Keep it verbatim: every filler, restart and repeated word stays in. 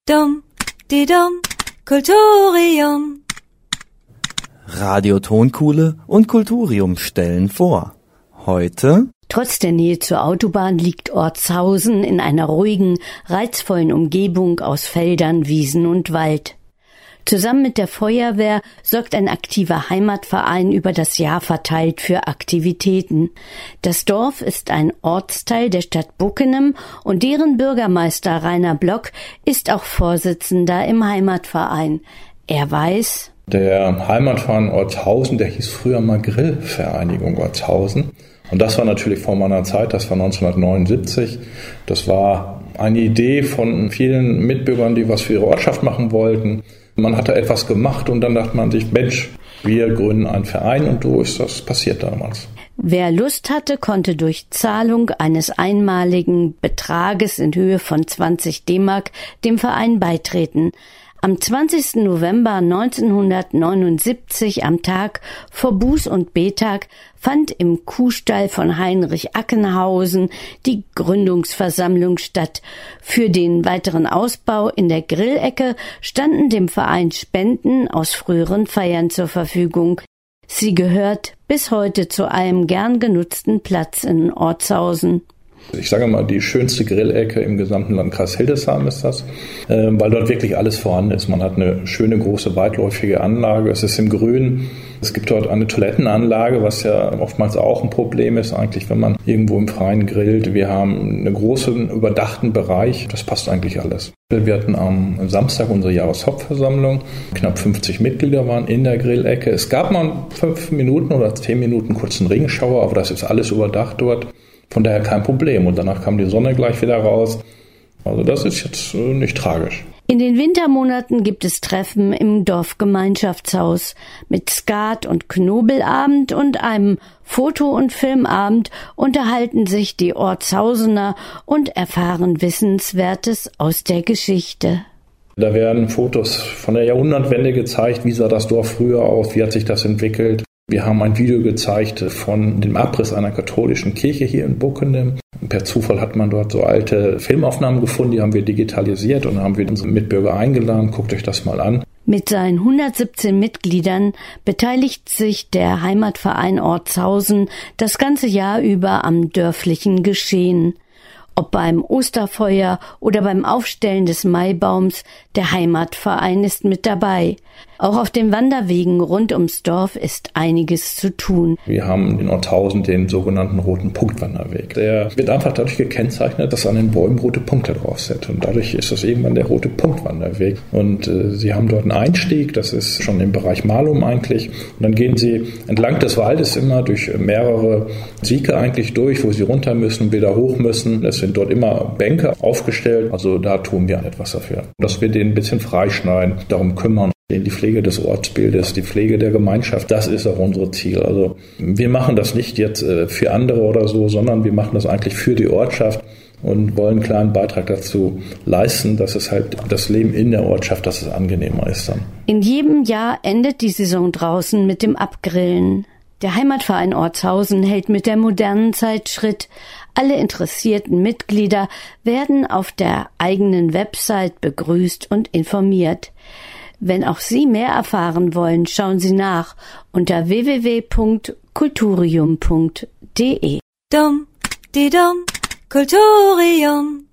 Dum, di dum, Kulturium. Radio Tonkuhle und Kulturium stellen vor. Heute: Trotz der Nähe zur Autobahn liegt Ortshausen in einer ruhigen, reizvollen Umgebung aus Feldern, Wiesen und Wald. Zusammen mit der Feuerwehr sorgt ein aktiver Heimatverein über das Jahr verteilt für Aktivitäten. Das Dorf ist ein Ortsteil der Stadt Bockenem und deren Bürgermeister Rainer Block ist auch Vorsitzender im Heimatverein. Er weiß: Der Heimatverein Ortshausen, der hieß früher mal Grillvereinigung Ortshausen. Und das war natürlich vor meiner Zeit, das war neunzehnhundertneunundsiebzig. Das war eine Idee von vielen Mitbürgern, die was für ihre Ortschaft machen wollten. Man hat da etwas gemacht und dann dachte man sich, Mensch, wir gründen einen Verein, und so ist das passiert damals. Wer Lust hatte, konnte durch Zahlung eines einmaligen Betrages in Höhe von zwanzig D-Mark dem Verein beitreten. Am zwanzigsten November neunzehnhundertneunundsiebzig, am Tag vor Buß- und Betag, fand im Kuhstall von Heinrich Ackenhausen die Gründungsversammlung statt. Für den weiteren Ausbau in der Grillecke standen dem Verein Spenden aus früheren Feiern zur Verfügung. Sie gehört bis heute zu einem gern genutzten Platz in Ortshausen. Ich sage mal, die schönste Grillecke im gesamten Landkreis Hildesheim ist das, weil dort wirklich alles vorhanden ist. Man hat eine schöne, große, weitläufige Anlage. Es ist im Grün. Es gibt dort eine Toilettenanlage, was ja oftmals auch ein Problem ist, eigentlich, wenn man irgendwo im Freien grillt. Wir haben einen großen, überdachten Bereich. Das passt eigentlich alles. Wir hatten am Samstag unsere Jahreshauptversammlung. Knapp fünfzig Mitglieder waren in der Grillecke. Es gab mal fünf Minuten oder zehn Minuten kurzen Regenschauer, aber das ist alles überdacht dort. Von daher kein Problem. Und danach kam die Sonne gleich wieder raus. Also das ist jetzt nicht tragisch. In den Wintermonaten gibt es Treffen im Dorfgemeinschaftshaus mit Skat- und Knobelabend und einem Foto- und Filmabend unterhalten sich die Ortshausener und erfahren Wissenswertes aus der Geschichte. Da werden Fotos von der Jahrhundertwende gezeigt. Wie sah das Dorf früher aus? Wie hat sich das entwickelt? Wir haben ein Video gezeigt von dem Abriss einer katholischen Kirche hier in Bockenem. Per Zufall hat man dort so alte Filmaufnahmen gefunden, die haben wir digitalisiert und haben wir unsere Mitbürger eingeladen. Guckt euch das mal an. Mit seinen hundertsiebzehn Mitgliedern beteiligt sich der Heimatverein Ortshausen das ganze Jahr über am dörflichen Geschehen. Ob beim Osterfeuer oder beim Aufstellen des Maibaums, der Heimatverein ist mit dabei. Auch auf den Wanderwegen rund ums Dorf ist einiges zu tun. Wir haben in Ortshausen den sogenannten roten Punktwanderweg. Der wird einfach dadurch gekennzeichnet, dass an den Bäumen rote Punkte drauf sind. Und dadurch ist das irgendwann der rote Punktwanderweg. Und äh, sie haben dort einen Einstieg, das ist schon im Bereich Malum eigentlich. Und dann gehen sie entlang des Waldes immer durch mehrere Sieke eigentlich durch, wo sie runter müssen und wieder hoch müssen. Es sind dort immer Bänke aufgestellt. Also da tun wir etwas dafür, dass wir den ein bisschen freischneiden, darum kümmern. Die Pflege des Ortsbildes, die Pflege der Gemeinschaft, das ist auch unser Ziel. Also wir machen das nicht jetzt für andere oder so, sondern wir machen das eigentlich für die Ortschaft und wollen einen kleinen Beitrag dazu leisten, dass es halt das Leben in der Ortschaft, dass es angenehmer ist dann. In jedem Jahr endet die Saison draußen mit dem Abgrillen. Der Heimatverein Ortshausen hält mit der modernen Zeit Schritt. Alle interessierten Mitglieder werden auf der eigenen Website begrüßt und informiert. Wenn auch Sie mehr erfahren wollen, schauen Sie nach unter w w w punkt kulturium punkt d e. Dum, di dum, Kulturium.